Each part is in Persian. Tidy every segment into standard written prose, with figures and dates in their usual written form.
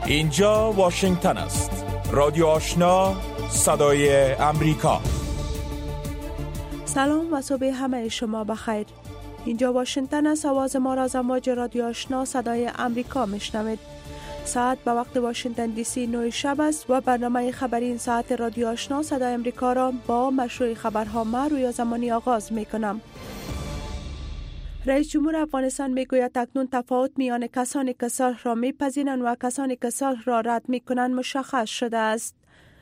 اینجا واشنگتن است. رادیو آشنا، صدای امریکا. سلام و صبح همه شما بخیر. اینجا واشنگتن است. آواز ما را از امواج رادیو آشنا صدای امریکا میشنوید. ساعت به وقت واشنگتن دی سی 9 شب است و برنامه خبری این ساعت رادیو آشنا صدای امریکا را با مشروع خبرها ما روی زمانی آغاز میکنم. رئیس جمهور افغانستان میگوید اکنون تفاوت میان کسانی که صلح را میپذیرند و کسانی که صلح را رد میکنند مشخص شده است.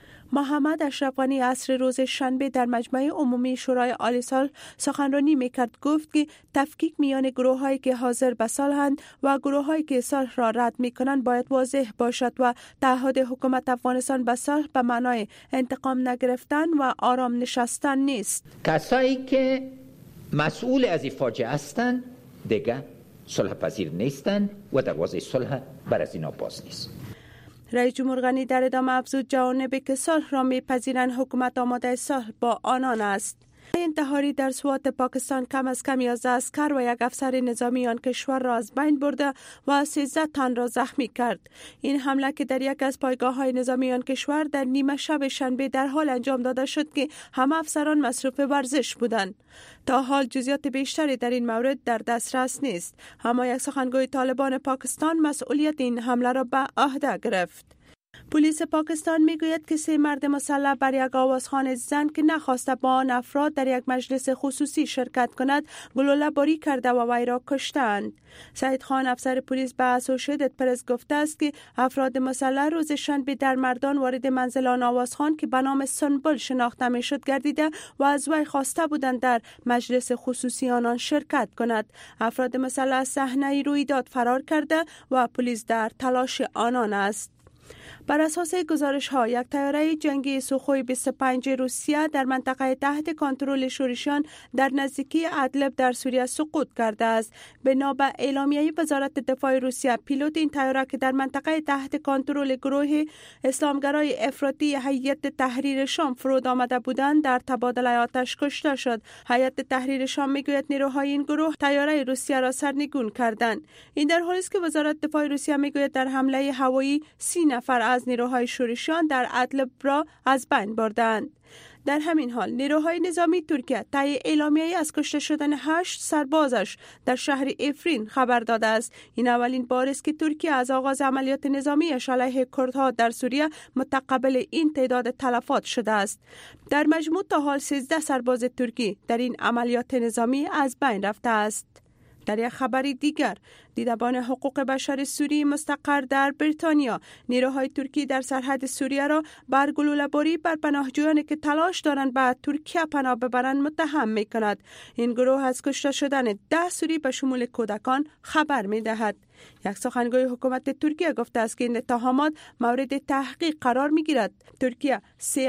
محمد اشرف غنی عصر روز شنبه در مجمع عمومی شورای عالی صلح سخنرانی میکرد. گفت که تفکیک میان گروه‌هایی که حاضر به صلح‌اند و گروه‌هایی که صلح را رد میکنند باید واضح باشد و تعهد حکومت افغانستان به صلح به معنای انتقام نگرفتن و آرام نشستن نیست. کسایی که مسئول از این فاجعه هستند دیگه صلح پذیر نیستند و دروازه صلح بر از اینا باز نیست. رئیس جمهور غنی در ادامه افزود جوانبی که صلح را میپذیرند حکومت آماده صلح با آنان است. انتحاری در سوات پاکستان کم از کم 11 عسکر و یک افسر نظامی آن کشور را از بین برده و 13 تن را زخمی کرد. این حمله که در یک از پایگاه‌های نظامی آن کشور در نیمه شب شنبه در حال انجام داده شد که همه افسران مصروف ورزش بودند. تا حال جزئیات بیشتری در این مورد در دسترس نیست. اما یک سخنگوی طالبان پاکستان مسئولیت این حمله را به عهده گرفت. پلیس پاکستان میگوید که 3 مرد مسلح بر یک آوازخوان زن که نخواسته با آن افراد در یک مجلس خصوصی شرکت کند گلوله باری کرده و وی را کشتند. سعید خان افسر پلیس به اسوسییتد پرس گفته است که افراد مسلح روز شنبه در مردان وارد منزل آن آوازخوان که به نام سنبل شناخته میشد گردیده و از وی خواسته بودند در مجلس خصوصی آنان شرکت کند. افراد مسلح از صحنه رویداد فرار کرده و پلیس در تلاش آنان است. بر اساس گزارش ها یک طیاره جنگی سوخوی 25 روسیه در منطقه تحت کنترل شورشیان در نزدیکی ادلب در سوریه سقوط کرده است. بنا به اعلامیه وزارت دفاع روسیه پیلوت این طیاره که در منطقه تحت کنترل گروه اسلامگرای افراطی هیئت تحریر شام فرود آمده بودند در تبادله آتش کشته شد. هیئت تحریر شام میگوید نیروهای این گروه طیاره روسیه را سرنگون کردند. این در حالی است که وزارت دفاع روسیه میگوید در حمله هوایی 30 نفر از نیروهای شورشیان در ادلب را از بین بردند. در همین حال نیروهای نظامی ترکیه طی اعلامیه از کشته شدن 8 سربازش در شهر افرین خبر داده است. این اولین بار است که ترکیه از آغاز عملیات نظامیش علیه کردها در سوریه متقبل این تعداد تلفات شده است. در مجموع تا حال 13 سرباز ترکی در این عملیات نظامی از بین رفته است. در یک خبری دیگر، دیدبان حقوق بشر سوری مستقر در بریتانیا نیروهای ترکی در سرحد سوریه را بر گلوله‌باری بر پناهجویانی که تلاش دارند به ترکیه پناه ببرند متهم می‌کند. این گروه از کشته شدن 10 سوری به شمول کودکان خبر می‌دهد. یک سخنگوی حکومت ترکیه گفته است که این اتهامات مورد تحقیق قرار می‌گیرد. ترکیه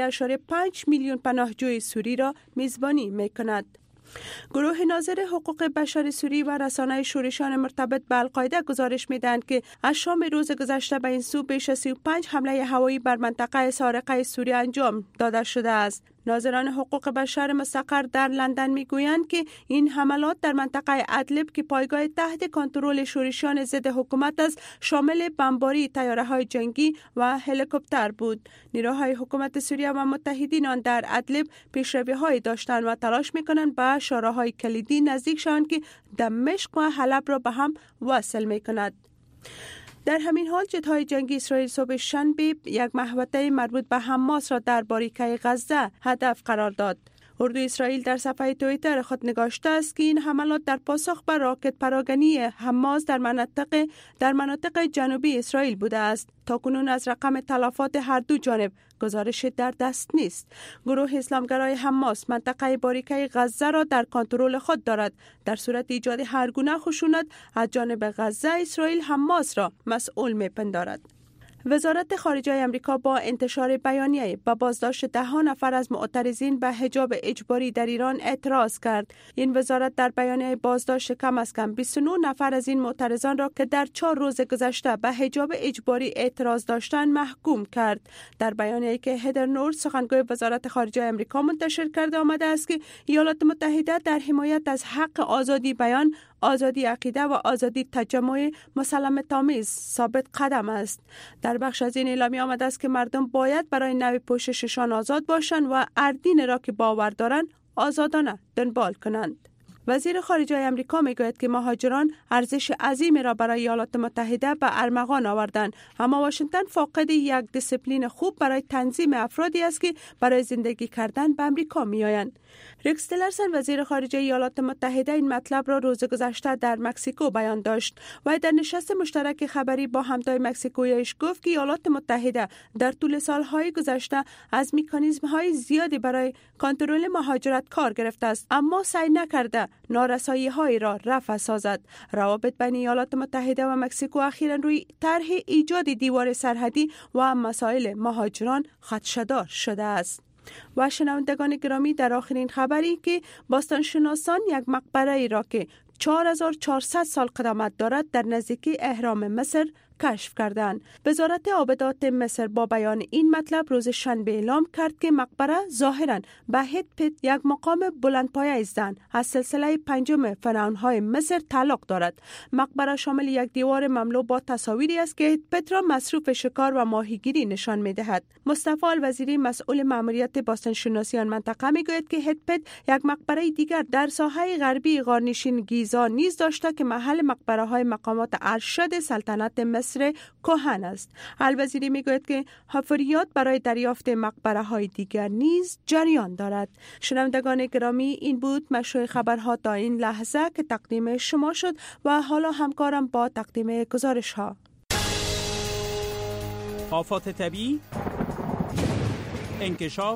3.5 میلیون پناهجوی سوری را میزبانی می‌کند. گروه ناظر حقوق بشر سوری و رسانه‌های شورشیان مرتبط به القاعده گزارش می‌دهند که از شام روز گذشته به این سو بیش از 35 حمله هوایی بر منطقه سارقه سوریه انجام داده شده است. ناظران حقوق بشر مستقر در لندن میگویند که این حملات در منطقه ادلب که پایگاه تحت کنترل شورشیان ضد حکومت است شامل بمباری طیاره‌های جنگی و هلیکوپتر بود. نیروهای حکومت سوریه و متحدین آن در ادلب پیشروی‌هایی داشتند و تلاش می‌کنند به شهرهای کلیدی نزدیک شوند که دمشق و حلب را به هم وصل می‌کند. در همین حال جت‌های جنگی اسرائیل صبح شنبه یک محوطه مربوط به حماس را در باریکه غزه هدف قرار داد. اردوی اسرائیل در صفحه توییتر خود نگاشته است که این حملات در پاسخ به راکت پراکنی حماس در مناطق جنوبی اسرائیل بوده است. تاکنون از رقم تلفات هر دو جانب گزارش در دست نیست. گروه اسلامگرای حماس منطقه باریکه غزه را در کنترل خود دارد. در صورت ایجاد هر گونه خشونت از جانب غزه اسرائیل حماس را مسئول می‌پندارد. وزارت خارجه آمریکا با انتشار بیانیه به بازداشت 10 نفر از معترضین به حجاب اجباری در ایران اعتراض کرد. این وزارت در بیانیه بازداشت کم از کم 29 نفر از این معترضان را که در 4 روز گذشته به حجاب اجباری اعتراض داشتند محکوم کرد. در بیانیه‌ای که هدر نورد سخنگوی وزارت خارجه آمریکا منتشر کرده آمده است که ایالات متحده در حمایت از حق آزادی بیان آزادی عقیده و آزادی تجمع مسالمت‌آمیز ثابت قدم است. در بخش از این اعلامیه آمده است که مردم باید برای نوع پوشششان آزاد باشند و اردین را که باور دارند آزادانه دنبال کنند. وزیر خارجه آمریکا میگوید که مهاجران ارزش عظیمی را برای ایالات متحده به ارمغان آوردند، اما واشنگتن فاقد یک دیسیپلین خوب برای تنظیم افرادی است که برای زندگی کردن به آمریکا میآیند. ریکس تیلرسن وزیر خارجه ایالات متحده این مطلب را روز گذشته در مکزیکو بیان داشت و در نشست مشترک خبری با همتای مکزیکویش گفت که ایالات متحده در طول سالهای گذشته از مکانیزم‌های زیادی برای کنترل مهاجرت کار گرفته است، اما سعی نکرده نارسایی‌های را رفع سازد. روابط بین ایالات متحده و مکزیکو اخیراً روی طرح ایجاد دیوار سرحدی و مسائل مهاجران خدشه‌دار شده است. و شنوندگان گرامی، در آخرین خبری که باستانشناسان یک مقبره را که 4400 سال قدامت دارد در نزدیکی اهرام مصر کشف کردند. وزارت آبادات مصر با بیان این مطلب روز شنبه اعلام کرد که مقبره ظاهراً به هتپت یک مقام بلندپایه زن از سلسله پنجم فرعون‌های مصر تعلق دارد. مقبره شامل یک دیوار مملو با تصاویری است که هتپت را مصروف شکار و ماهیگیری نشان می‌دهد. مصطفی الوزیری مسئول مأموریت باستانشناسی آن منطقه می‌گوید که هتپت یک مقبره دیگر در ساحه غربی غارنشین گیزا نیز داشته که محل مقبره‌های مقامات ارشد سلطنت مصر کهن است. الوزیری میگوید که حفریات برای دریافت مقبره‌های دیگر نیز جریان دارد. شنوندگان گرامی، این بود مشروع خبرها تا این لحظه که تقدیم شما شد و حالا همکارم با تقدیم گزارش‌ها. آفات طبیعی، انکشاف،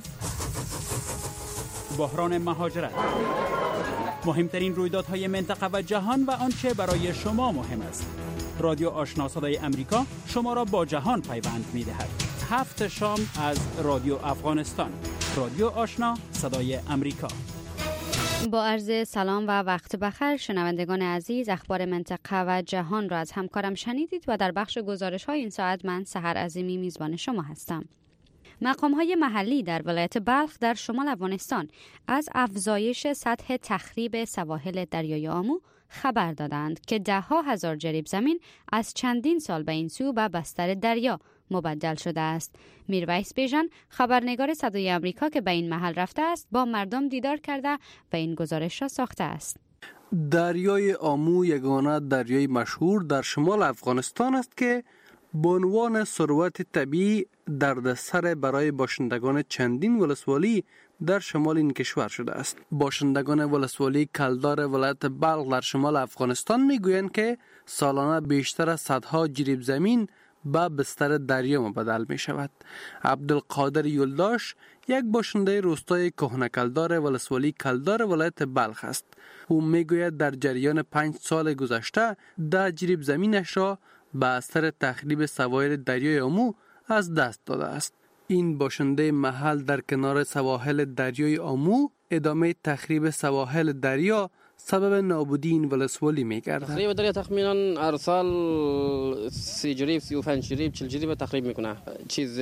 بحران مهاجرت، مهمترین رویدادهای منطقه و جهان و آنچه برای شما مهم است. رادیو آشنا صدای امریکا شما را با جهان پیوند می دهد. 7 شام از رادیو افغانستان. رادیو آشنا صدای امریکا. با عرض سلام و وقت بخیر شنوندگان عزیز، اخبار منطقه و جهان را از همکارم شنیدید و در بخش گزارش‌های این ساعت من سحر عظیمی میزبان شما هستم. مقام‌های محلی در ولایت بلخ در شمال افغانستان از افزایش سطح تخریب سواحل دریای آمو خبر دادند که ده‌ها هزار جریب زمین از چندین سال به این سو به بستر دریا مبدل شده است. میرویس بیژن، خبرنگار صدای امریکا که به این محل رفته است، با مردم دیدار کرده و این گزارش را ساخته است. دریای آمو یگانه دریای مشهور در شمال افغانستان است که به عنوان ثروت طبیعی دردسر برای باشندگان چندین ولسوالی در شمال این کشور شده است. باشندگان ولسوالی کلدار ولایت بلخ در شمال افغانستان میگویند که سالانه بیشتر از صدها جریب زمین به بستر دریا مبدل می شود. عبدالقادر یولداش یک باشنده روستای کهنه کلدار ولسوالی کلدار ولایت بلخ است. او میگوید در جریان 5 سال گذشته 10 جریب زمینش را به اثر تخریب سواحل دریای آمو از دست داده است. این باشنده محل در کنار سواحل دریای آمو ادامه تخریب سواحل دریا سبب نابودی این ولسوالی می‌گردد. تخریب دریا تقریباً هر سال 30 جریب 35 جریب 40 جریب تخریب میکنه. چیز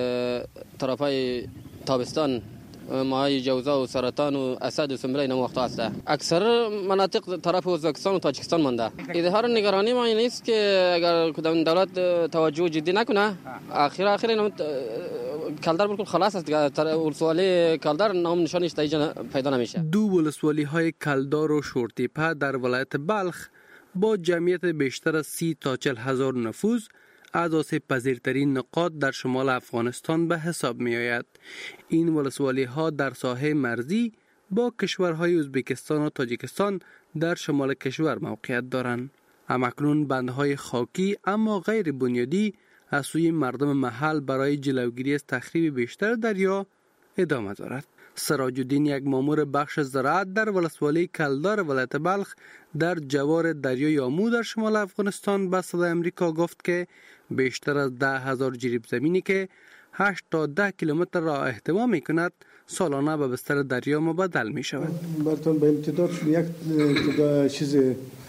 طرفای تابستان ماهای جوزا و سرطان و اسد و سنبله این وقت هسته. اکثر مناطق طرف ازبکستان و تاجیکستان مانده. اظهار نگرانی ما این است که اگر کدام دولت توجه جدی نکنه آخر این کلدر بالکل خلاص است. ولسوالی کلدر نام نشانش تا پیدا نمیشه. دو ولسوالی های کلدار و شورتیپه در ولایت بلخ با جمعیت بیشتر از 30 تا 40 هزار نفوذ از آسیب پذیرترین نقاط در شمال افغانستان به حساب می آید. این ولسوالی ها در ساحه مرزی با کشورهای ازبکستان و تاجیکستان در شمال کشور موقعیت دارند. همکنون بندهای خاکی اما غیر بنیادی از سوی مردم محل برای جلوگیری از تخریب بیشتر دریا ادامه دارد. سراج الدین، یک مامور بخش زراعت در ولسوالی کلدار ولایت بلخ در جوار دریای آمو در شمال افغانستان به صدای امریکا گفت که بیشتر از 10,000 جریب زمینی که 8 تا 10 کیلومتر را احتوا می کند سالانه به بستر دریا مبدل می شود. براتون به امتداد یک چیز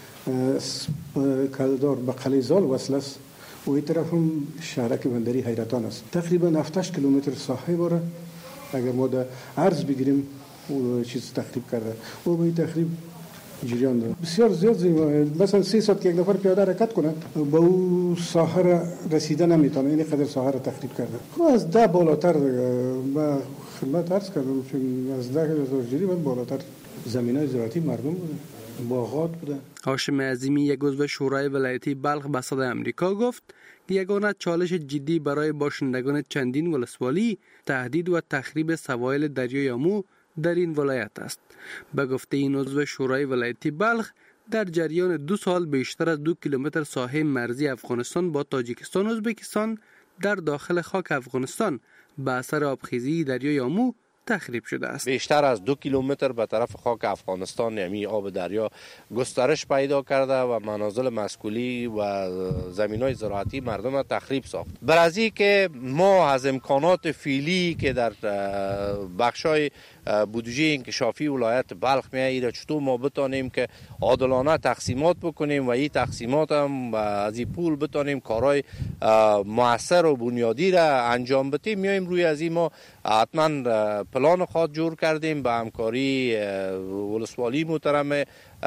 کلدار به قلیزال وصل است و این طرف هم شهرک بندری حیرتان است. تقریبا 7 کیلومتر ساحه باره اگر ما در عرض بگیریم چیز تخریب کرده و به این تخریب جریان داره. بسیار زیاد مثلا 3 ساعت که یک نفر پیاده حرکت کنه با او ساحه رسیده نمیتونه، این قدر ساحه را تخریب کرده. از 10 بالاتر با خدمت عرض کردم چون از 10,000 جری بالاتر زمینای زراعتی مردم بوده، باغات بوده. هاشم عظیمی یک عضو شورای ولایتی بلخ به صدای آمریکا گفت یگانه چالش جدی برای باشندگان چندین ولسوالی تهدید و تخریب سواحل دریای آمو در این ولایت است. به گفته این عضو شورای ولایتی بلخ در جریان 2 سال بیشتر از 2 کیلومتر ساحه مرزی افغانستان با تاجیکستان و ازبکستان در داخل خاک افغانستان به اثر آبخیزی دریای آمو تخریب شده است. بیشتر از 2 کیلومتر به طرف خاک افغانستان یعنی آب دریا گسترش پیدا کرده و منازل مسکونی و زمینای زراعتی مردم را تخریب ساخت. برای که ما از امکانات فعلی که در بخشای بودجه انکشافی ولایت بلخ میایید چطور ما بتانیم که عادلانه تقسیمات بکنیم و این تقسیمات هم از این پول بتانیم کارهای مؤثر و بنیادی را انجام بدیم. میایم روی از این ما حتما پلان خود جور کردیم به همکاری ولسوالی محترم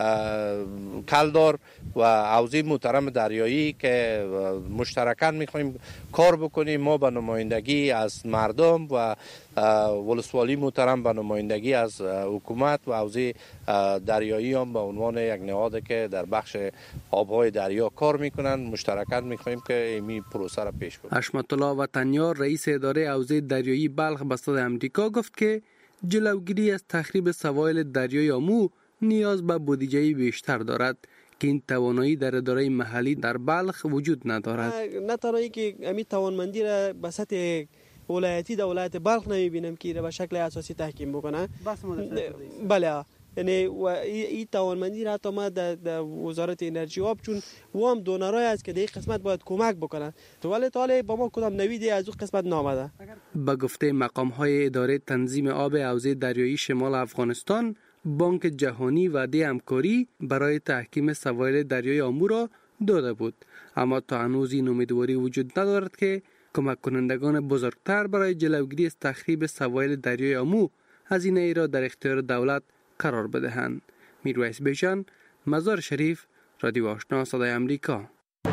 کلدار و حوزه محترم دریایی که مشترکاً میخوایم کار بکنیم. ما به نمایندگی از مردم و ولسوالی محترم به نمایندگی از حکومت و حوزه دریایی هم به عنوان یک نهاد که در بخش آبهای دریا کار میکنن مشترکاً میخوایم که این پروسه را پیش بریم. حشمت الله وطنیار رئیس اداره حوزه دریایی بلخ به صدای آمریکا گفت که جلوگیری از تخریب سواحل دریای آمو نیاز به بودجه بیشتر دارد که این توانایی در اداره محلی در بلخ وجود ندارد. نه تنهایی که همین توانمندی را به سطح ولایتی در ولایت بلخ نمیبینم که به شکل اساسی تحکیم بکنه. بله، یعنی این توانمندی را تا ما در وزارت انرژی آب چون و هم دونرای است که در این قسمت باید کمک بکنن ولی تا با ما کدام نویدی از اون قسمت نامده. به گفته مقام های اداره تنظیم آب حوزه دریایی شمال افغانستان، بانک جهانی وعده همکاری برای تحکیم سواحل دریای آمو را داده بود، اما تا هنوز این امیدواری وجود ندارد که کمک کنندگان بزرگتر برای جلوگیری از تخریب سواحل دریای آمو هزینه ای را در اختیار دولت قرار بدهند. میرویس بیژن، مزار شریف، رادیو آشنا صدای آمریکا.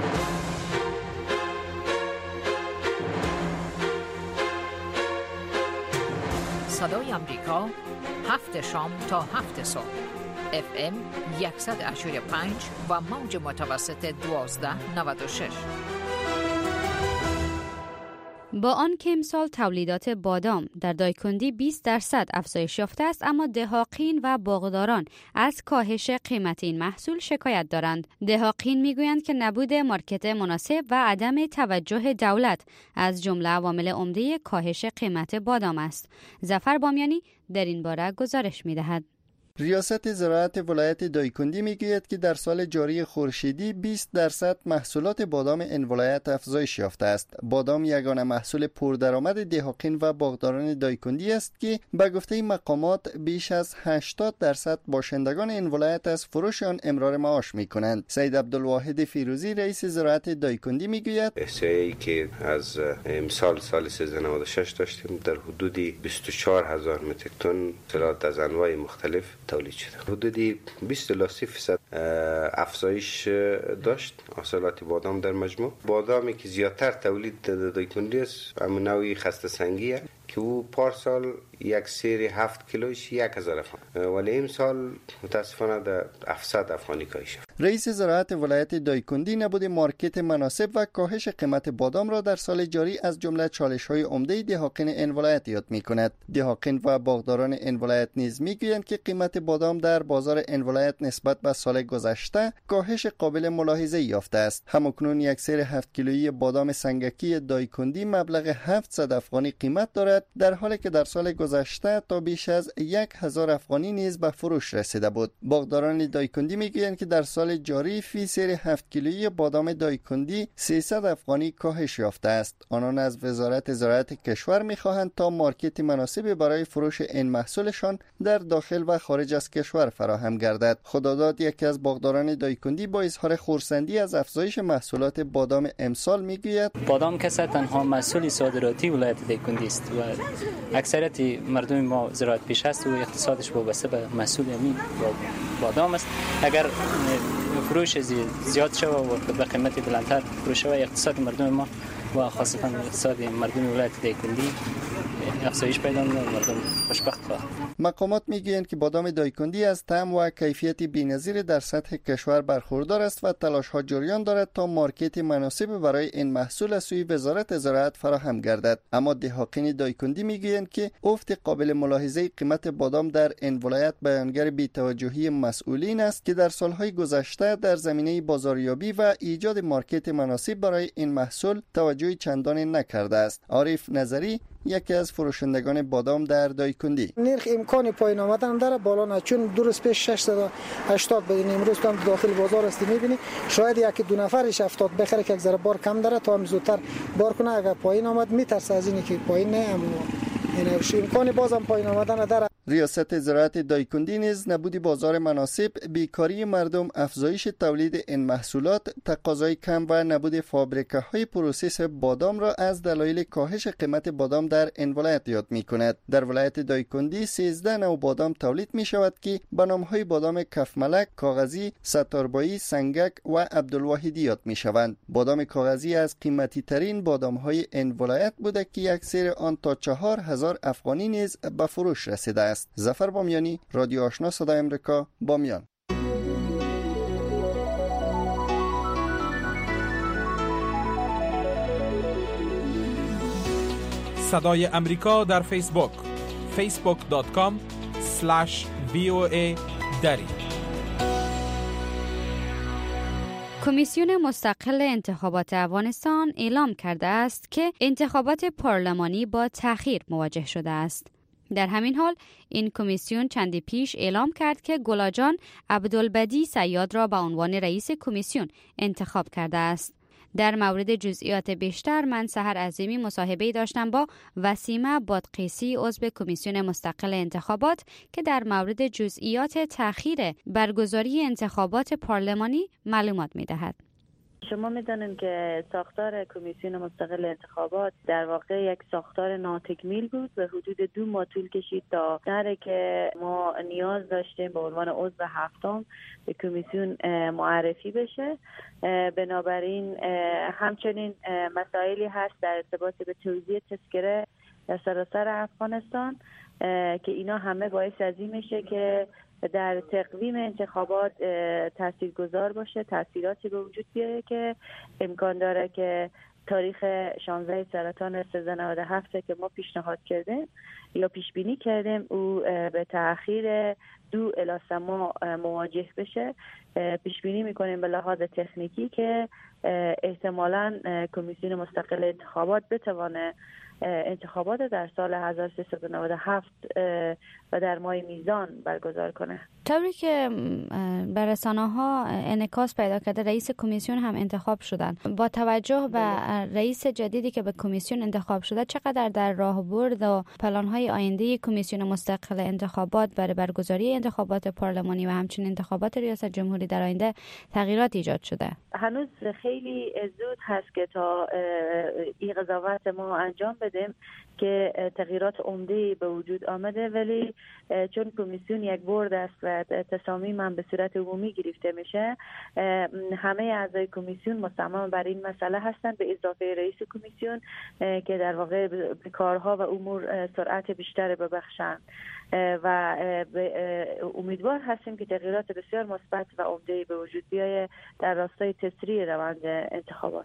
صدای آمریکا 7 شام تا 7 صبح FM 185 و موج متوسط 1296. با آن که امسال تولیدات بادام در دایکندی 20% افزایش یافته است، اما دهاقین و باغداران از کاهش قیمت این محصول شکایت دارند. دهاقین میگویند که نبود مارکت مناسب و عدم توجه دولت از جمله عوامل عمده کاهش قیمت بادام است. ظفر بامیانی در این باره گزارش می‌دهد. ریاست زراعت ولایت دایکندی میگوید که در سال جاری خورشیدی 20% محصولات بادام این ولایت افزایش یافته است. بادام یگانه محصول پردرآمد دهاقین و باغداران دایکندی است که به گفته مقامات بیش از 80% باشندگان این ولایت از فروش آن امرار معاش میکنند. سید عبدالواحد فیروزی رئیس زراعت دایکندی میگوید احصایی که از امسال سال 1396 داشتیم در حدود 24000 متریک تن محصولات از انواع مختلف تولید شده. حدودی 20% افزایش داشت حاصلات بادام در مجموع. بادامی که زیادتر تولید دایکندی است همون نوعی خسته سنگیه که او پارسال یک سری 7 کیلوش 1000 افغان ولی این سال متاسفانه در 700 افغانی کاهش. رئیس زراعت ولایت دایکندی نبود مارکت مناسب و کاهش قیمت بادام را در سال جاری از جمله چالش‌های عمده دهاقین این ولایت یاد می‌کند. دهاقین و باغداران این ولایت نیز می‌گویند که قیمت بادام در بازار این ولایت نسبت به سال گذشته کاهش قابل ملاحظه یافته است. همکنون یک سری 7 کیلویی بادام سنگکی دایکندی مبلغ 700 افغانی قیمت دارد، در حالی که در سال گذشته تا بیش از 1000 افغانی نیز به فروش رسیده بود. باغداران دایکندی میگویند که در سال جاری فی سری 7 کیلویی بادام دایکندی 300 افغانی کاهش یافته است. آنان از وزارت زراعت کشور میخواهند تا مارکت مناسبی برای فروش این محصولشان در داخل و خارج از کشور فراهم گردد. خداداد یکی از باغداران دایکندی با اظهار خرسندی از افزایش محصولات بادام امسال میگوید بادام که تنها محصول صادراتی ولایت دایکندی است و اکثریت مردم ما زراعت پیش است و اقتصادش وابسته به محصول همین بادام است. اگر فروش زیاد شود و به قیمت بلندتر فروش شود، اقتصاد مردم ما و خاصتا اقتصاد مردم ولایت دایکندی افزایش پیدا می‌کند و مردم خوشبخت خواهد. مقامات میگویند که بادام دایکندی از طعم و کیفیت بی‌نظیر در سطح کشور برخوردار است و تلاش‌ها جریان دارد تا مارکت مناسب برای این محصول از سوی وزارت زراعت فراهم گردد. اما دهقان دایکندی میگویند که افت قابل ملاحظه قیمت بادام در این ولایت بیانگر بی‌توجهی مسئولین است که در سالهای گذشته در زمینه بازاریابی و ایجاد مارکت مناسب برای این محصول توجه چندانی نکرده است. عارف نظری یکی از فروشندگان بادام در دایکندی: نرخ امکان پایین آمدن داره، بالا نه، چون دو روز پیش 680 بدین، امروز تو هم داخل بازار است میبینی شاید یکی دو نفرش 70 بخره که یک ذره بار کم داره تا هم زودتر بار کنه. اگر پایین آمد میترسه از اینی که پایین نه، اما این امکان بازم پایین آمدن داره. ریاست زراعت دایکندی نیز نبود بازار مناسب، بیکاری مردم، افزایش تولید این محصولات، تقاضای کم و نبود فابریکه‌های پروسس بادام را از دلایل کاهش قیمت بادام در این ولایت یاد می‌کند. در ولایت دایکندی 13 نوع بادام تولید می‌شود که به نام‌های بادام کفملک، کاغذی، ستاربایی، سنگک و عبدالواحدی یاد می‌شوند. بادام کاغذی از قیمتی ترین بادام‌های این ولایت بوده که یک سیر آن تا 4000 افغانی نیز به فروش رسیده است. ظفر بامیانی، رادیو آشنا صدای امریکا، بامیان. صدای امریکا در فیسبوک facebook.com/VOA دری. کمیسیون مستقل انتخابات افغانستان اعلام کرده است که انتخابات پارلمانی با تأخیر مواجه شده است. در همین حال این کمیسیون چندی پیش اعلام کرد که گلاجان عبدالبدی صیاد را به عنوان رئیس کمیسیون انتخاب کرده است. در مورد جزئیات بیشتر من سحر عظیمی مصاحبه داشتم با وسیمه بادقیسی عضو کمیسیون مستقل انتخابات که در مورد جزئیات تأخیر برگزاری انتخابات پارلمانی معلومات می‌دهد. شما می‌دانید که ساختار کمیسیون مستقل انتخابات در واقع یک ساختار ناتکمیل بود و حدود 2 ماه طول کشید تا نره که ما نیاز داشتیم به عنوان عضو هفتم به کمیسیون معرفی بشه. بنابراین همچنین مسائلی هست در ارتباط به توزیع تذکره در سراسر افغانستان که اینا همه باعث از این میشه که در تقویم انتخابات تاثیرگذار باشه، تاثیراتی به وجود بیاره که امکان داره که تاریخ 16 سرطان 1397 که ما پیشنهاد کردیم یا پیش بینی کردیم او به تأخیر 2 الی 3 ماه مواجه بشه. پیش بینی میکنیم به لحاظ تکنیکی که احتمالاً کمیسیون مستقل انتخابات بتوانه انتخابات در سال 1397 و در ماه میزان برگزار کنه. طوری که به رسانه‌ها انعکاس پیدا کرده رئیس کمیسیون هم انتخاب شدن. با توجه به رئیس جدیدی که به کمیسیون انتخاب شده چقدر در راهبرد و پلان‌های آینده کمیسیون مستقل انتخابات برای برگزاری انتخابات پارلمانی و همچنین انتخابات ریاست جمهوری در آینده تغییرات ایجاد شده؟ هنوز خیلی زود هست که تا این قضاوت ما انجام بدیم که تغییرات عمده‌ای به وجود آمده، ولی چون کمیسیون یک بورد است و تصامیم هم به صورت عمومی گرفته میشه، همه اعضای کمیسیون مصمم بر این مسئله هستند به اضافه رئیس کمیسیون که در واقع به کارها و امور سرعت بیشتر ببخشند و امیدوار هستیم که تغییرات بسیار مثبت و عمده‌ای به وجود بیاید در راستای تسریع روند انتخابات.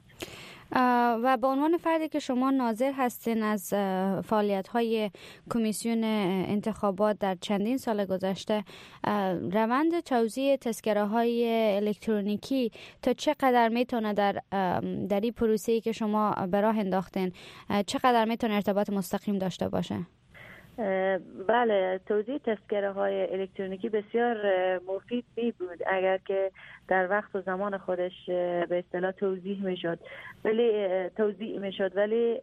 و به عنوان فردی که شما ناظر هستین از فعالیت‌های کمیسیون انتخابات در چندین سال گذشته، روند توزیع تذکره‌های الکترونیکی تا چقدر میتونه در این پروسه‌ای که شما به راه انداختین چقدر میتونه ارتباط مستقیم داشته باشه؟ بله، توزیع تذکره های الکترونیکی بسیار مفید می بود اگر که در وقت و زمان خودش به اصطلاح توزیع می شد، ولی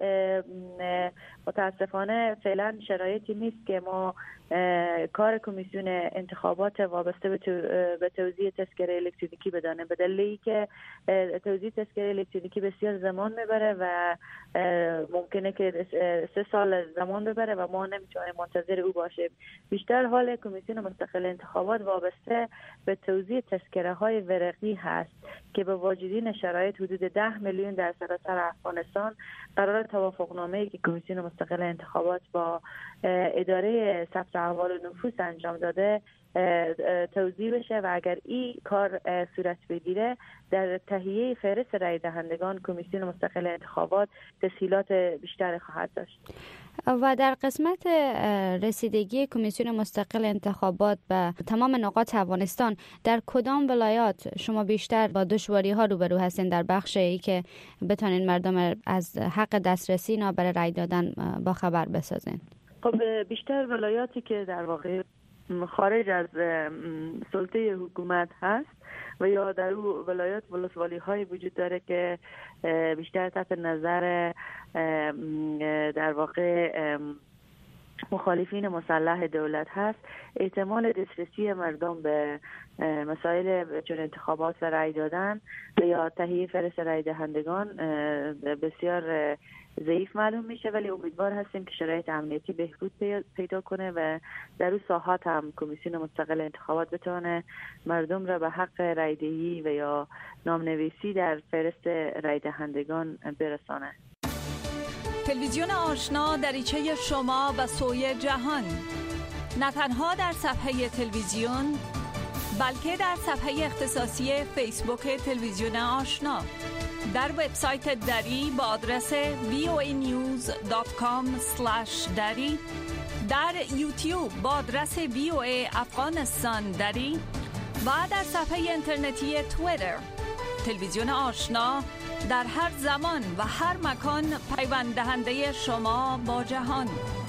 متاسفانه فعلا شرایطی نیست که ما کار کمیسیون انتخابات وابسته به توزیع تذکره الکترونیکی بدانیم، به دلیلی که توزیع تذکره الکترونیکی بسیار زمان میبره و ممکنه که 3 سال زمان ببره و ما نمیتونیم منتظر او باشیم. بیشتر حال کمیسیون مستقل انتخابات وابسته به توزیع تذکره های ورقی هست که به واجدین شرایط حدود 10 میلیون در سراسر افغانستان قرار توافقنامه‌ای که کمیسیون مستقل انتخابات با اداره ثبت احوال نفوس انجام داده توزیع بشه و اگر این کار صورت بگیره در تهیه فهرست رای دهندگان کمیسیون مستقل انتخابات تسهیلات بیشتر خواهد داشت. و در قسمت رسیدگی کمیسیون مستقل انتخابات به تمام نقاط افغانستان در کدام ولایات شما بیشتر با دشواری ها روبرو هستین در بخش ای که بتونین مردم از حق دسترسی اینا برای رای دادن با خبر بسازین؟ خب بیشتر ولایاتی که در واقع خارج از سلطه حکومت هست و یا در اون ولایات ولسوالی های وجود داره که بیشتر تحت نظر در واقع مخالفین مسلح دولت هست، احتمال دسترسی مردم به مسائل چون انتخابات و رای دادن و یا تهیه فهرست رای دهندگان بسیار ضعیف معلوم میشه، ولی امیدوار هستیم که شرایط امنیتی بهبود پیدا کنه و در اون ساحات هم کمیسیون مستقل انتخابات بتونه مردم را به حق رای دهی و یا نامنویسی در فهرست رای دهندگان برسانه. تلویزیون آشنا دریچه شما و سوی جهان، نه تنها در صفحه تلویزیون بلکه در صفحه اختصاصی فیسبوک تلویزیون آشنا، در وبسایت دری با آدرس voanews.com/dari، در یوتیوب با آدرس VOA افغانستان دری و در صفحه اینترنتی توییتر. تلویزیون آشنا در هر زمان و هر مکان پیوند دهنده شما با جهان.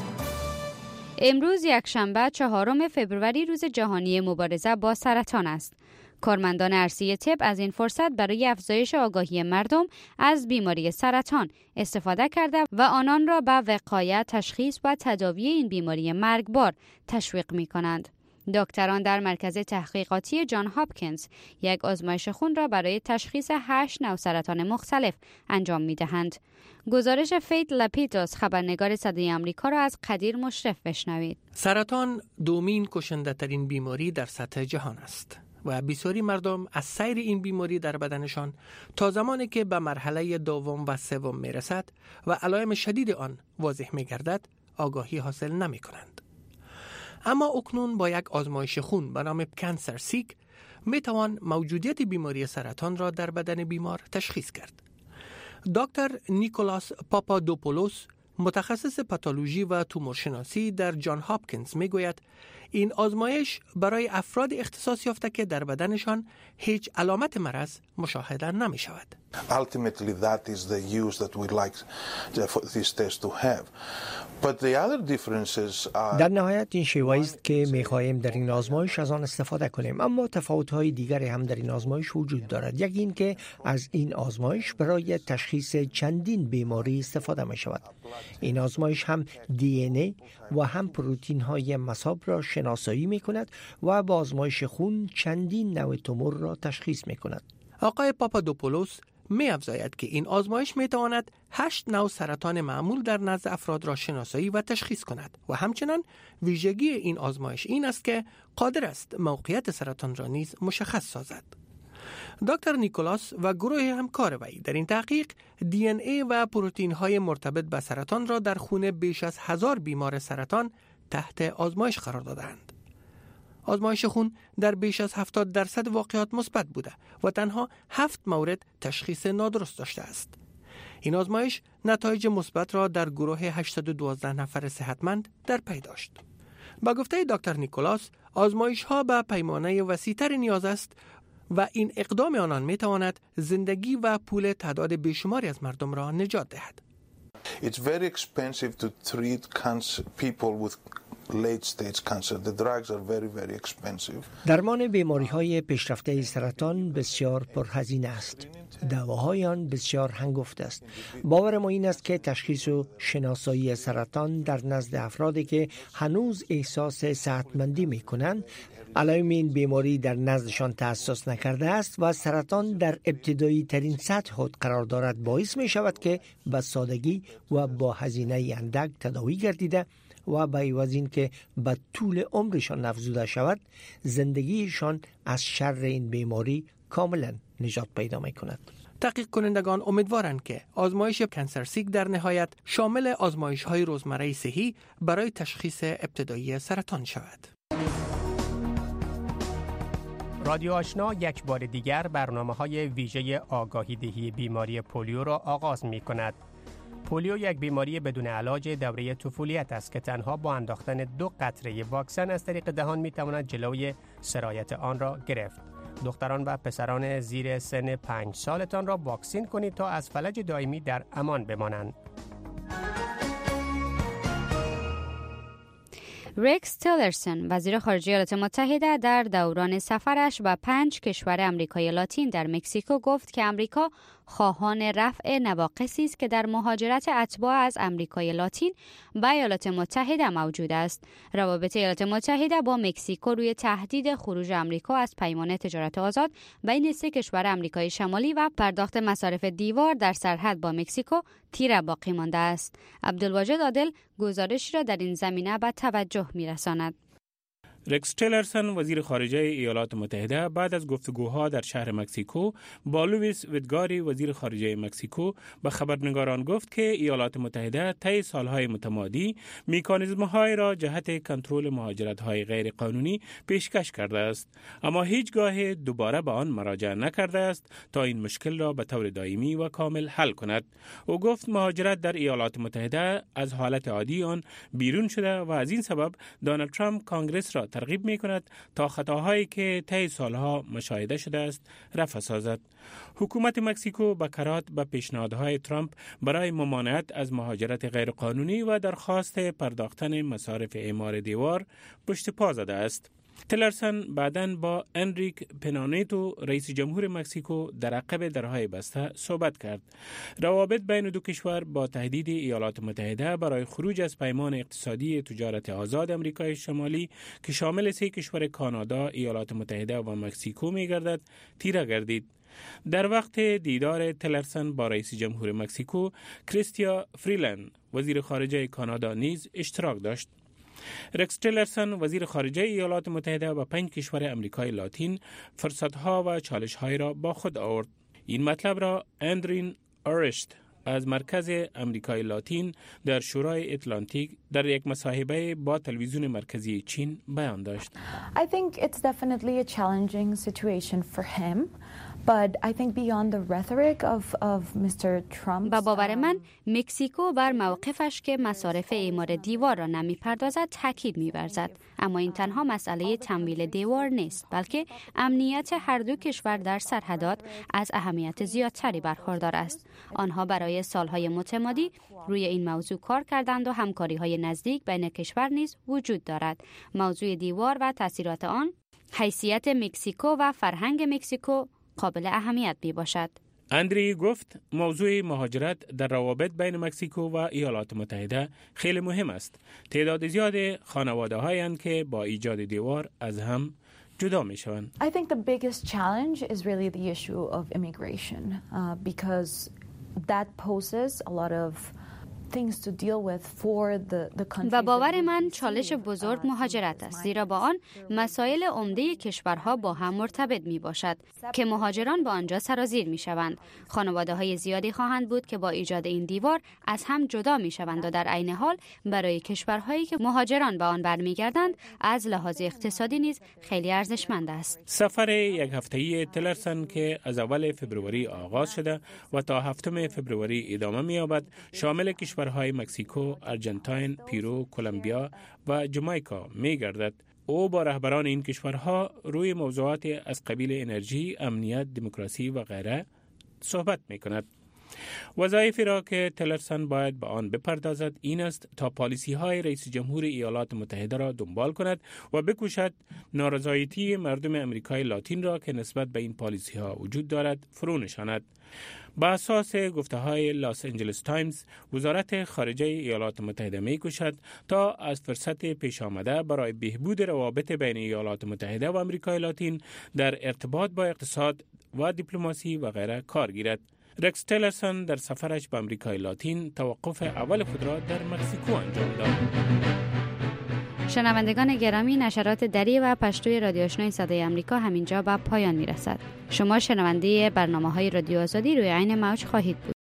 امروز یکشنبه 4 فوریه روز جهانی مبارزه با سرطان است. کارمندان ارشد طب از این فرصت برای افزایش آگاهی مردم از بیماری سرطان استفاده کرده و آنان را به وقایع، تشخیص و تداوی این بیماری مرگبار تشویق می کنند. دکتران در مرکز تحقیقاتی جان هاپکینز یک آزمایش خون را برای تشخیص 8 نوع سرطان مختلف انجام می دهند. گزارش فیت لپیتوس خبرنگار صدای آمریکا را از قدیر مشرف بشنوید. سرطان دومین کشنده ترین بیماری در سطح جهان است و بسیاری مردم از سیر این بیماری در بدنشان تا زمانی که به مرحله دوم و سوم می رسد و علائم شدید آن واضح می گردد آگاهی حاصل نمی کنند. اما اکنون با یک آزمایش خون به نام کانسر سیک می توان موجودیت بیماری سرطان را در بدن بیمار تشخیص کرد. دکتر نیکولاس پاپادوپولوس متخصص پاتولوژی و تومورشناسی در جان هاپکینز می گوید این آزمایش برای افراد اختصاص یافته که در بدنشان هیچ علامت مرض مشاهده نمی شود. Ultimately, that is the use that we'd like this test to have. But the other differences are... در نهایت این شیوه‌ای است که می‌خواهیم در این آزمایش از آن استفاده کنیم، اما تفاوت‌های دیگری هم در این آزمایش وجود دارد. یک این که از این آزمایش برای تشخیص چندین بیماری استفاده می‌شود. این آزمایش هم DNA و هم پروتئین‌های مصاب را شناسایی می‌کند و با آزمایش خون چندین نوع تومور را تشخیص می‌کند. آقای پاپادوپولوس می افزاید که این آزمایش می تواند 8 نوع سرطان معمول در نزد افراد را شناسایی و تشخیص کند و همچنان ویژگی این آزمایش این است که قادر است موقعیت سرطان را نیز مشخص سازد. دکتر نیکولاس و گروه همکار وی در این تحقیق DNA و پروتئین های مرتبط به سرطان را در خون بیش از 1000 بیمار سرطان تحت آزمایش قرار دادند. آزمایش خون در بیش از 70% واقعات مثبت بوده و تنها 7 مورد تشخیص نادرست داشته است. این آزمایش نتایج مثبت را در گروه 812 نفر صحتمند در پی داشت. با گفته دکتر نیکولاس، آزمایش ها به پیمانه وسیع‌تر نیاز است و این اقدام آنان می تواند زندگی و پول تعداد بیشماری از مردم را نجات دهد. It's very expensive to treat people with late stage cancer. The drugs are very, very expensive. درمان بیماری‌های پیشرفته سرطان بسیار پرهزینه است. دواهای آن بسیار هنگفت است. باور ما این است که تشخیص و شناسایی سرطان در نزد افرادی که هنوز احساس صحتمندی می‌کنند، علائم این بیماری در نزدشان تأسس نکرده است و سرطان در ابتدایی ترین سطح خود قرار دارد، باعث می شود که به سادگی و با هزینه اندک تداوی گردیده و به عوض این که به طول عمرشان افزوده شود، زندگیشان از شر این بیماری کاملا نجات پیدا می کند. تحقیق کنندگان امیدوارند که آزمایش کنسرسیک در نهایت شامل آزمایش‌های روزمره صحی برای تشخیص ابتدایی سرطان شود. رادیو آشنا یک بار دیگر برنامه‌های ویژه آگاهی دهی بیماری پولیو را آغاز می‌کند. پولیو یک بیماری بدون علاج دوره طفولیت است که تنها با انداختن 2 قطره واکسن از طریق دهان می‌تواند جلوی سرایت آن را گرفت. دختران و پسران زیر سن 5 سالتان را واکسین کنید تا از فلج دائمی در امان بمانند. رکس تیلرسون وزیر خارجه ایالات متحده در دوران سفرش به 5 کشور امریکای لاتین در مکزیکو گفت که امریکا خواهان رفع نواقصی است که در مهاجرت اتباع از امریکای لاتین به ایالات متحده موجود است. روابط ایالات متحده با مکزیکو روی تهدید خروج امریکا از پیمان تجارت آزاد بین 3 کشور امریکای شمالی و پرداخت مصارف دیوار در سرحد با مکزیکو تیره باقی مانده است. عبدالواجد عادل گزارشی را در این زمینه به توجه می‌رساند. رکس تیلرسون وزیر خارجه ایالات متحده بعد از گفتگوها در شهر مکزیکو با لوئیس ویدگاری وزیر خارجه مکزیکو به خبرنگاران گفت که ایالات متحده طی سالهای متمادی مکانیزم‌های را جهت کنترل مهاجرت‌های غیر قانونی پیشکش کرده است، اما هیچگاه دوباره به آن مراجعه نکرده است تا این مشکل را به طور دائمی و کامل حل کند. او گفت مهاجرت در ایالات متحده از حالت عادی آن بیرون شده و از این سبب دونالد ترامپ کانگرس را ترغیب می کند تا خطاهایی که طی سالها مشاهده شده است رفع سازد. حکومت مکزیکو به کرات به پیشنهادهای ترامپ برای ممانعت از مهاجرت غیرقانونی و درخواست پرداختن مصارف اعمار دیوار پشت پا زده است. تیلرسون بعداً با انریک پنا نیتو رئیس جمهور مکزیکو در عقب درهای بسته صحبت کرد. روابط بین دو کشور با تهدید ایالات متحده برای خروج از پیمان اقتصادی تجارت آزاد امریکای شمالی که شامل 3 کشور کانادا، ایالات متحده و مکزیکو می‌گردد تیره گردید. در وقت دیدار تیلرسون با رئیس جمهور مکزیکو، کریستیا فریلند وزیر خارجه کانادا نیز اشتراک داشت. رکس تیلرسون وزیر خارجه ایالات متحده و 5 کشور امریکای لاتین فرصت‌ها و چالش‌های را با خود آورد. این مطلب را اندرین آرشت از مرکز امریکای لاتین در شورای اتلانتیک در یک مصاحبه با تلویزیون مرکزی چین بیان داشت. I think it's definitely a challenging situation for him. But I think beyond the rhetoric of Mr. Trump. با باور من مکزیکو بر موقفش که مصارف اعمار دیوار را نمی‌پردازد تاکید می‌ورزد، اما این تنها مسئله تمویل دیوار نیست، بلکه امنیت هر دو کشور در سرحدات از اهمیت زیادتری برخوردار است. آنها برای سالهای متمادی روی این موضوع کار کردند و همکاری‌های نزدیک بین کشور نیز وجود دارد. موضوع دیوار و تأثیرات آن، حیثیت مکزیکو و فرهنگ مکزیکو قابل اهمیت می باشد. اندری گفت موضوع مهاجرت در روابط بین مکزیکو و ایالات متحده خیلی مهم است. تعداد زیاد خانواده هایند که با ایجاد دیوار از هم جدا می شوند. I think the biggest challenge is really the issue of immigration because that poses a lot of و باور من چالش بزرگ مهاجرت است، زیرا با آن مسائل عمده کشورها با هم مرتبط می باشد که مهاجران با آنجا سرازیر می شوند. خانواده های زیادی خواهند بود که با ایجاد این دیوار از هم جدا می شوند و در عین حال برای کشورهایی که مهاجران به آن برمیگردند از لحاظ اقتصادی نیز خیلی ارزشمند است. سفر 1 هفته‌ای تیلرسون که از اول فوریه آغاز شده و تا 7 فوریه ادامه می یابد شامل کشورهای مکزیکو، آرژانتین، پرو، کلمبیا و جامائیکا می گردد. او با رهبران این کشورها روی موضوعات از قبیل انرژی، امنیت، دموکراسی و غیره صحبت می کند. وظایفی را که تلرسن باید به آن بپردازد این است تا پالیسی های رئیس جمهور ایالات متحده را دنبال کند و بکوشد نارضایتی مردم امریکای لاتین را که نسبت به این پالیسی ها وجود دارد فرو نشاند. با اساس گفته های لاس انجلس تایمز، وزارت خارجه ایالات متحده می کوشد تا از فرصت پیش آمده برای بهبود روابط بین ایالات متحده و امریکای لاتین در ارتباط با اقتصاد و دیپلماسی و غیره کار گیرد. رکس تیلرسن در سفرش به امریکای لاتین توقف اول خود را در مکزیکو انجام داد. شنوندگان گرامی، نشرات دری و پشتوی رادیو آشنای صدای امریکا همینجا به پایان میرسد. شما شنونده برنامه‌های رادیو آزادی روی عین موج خواهید بود.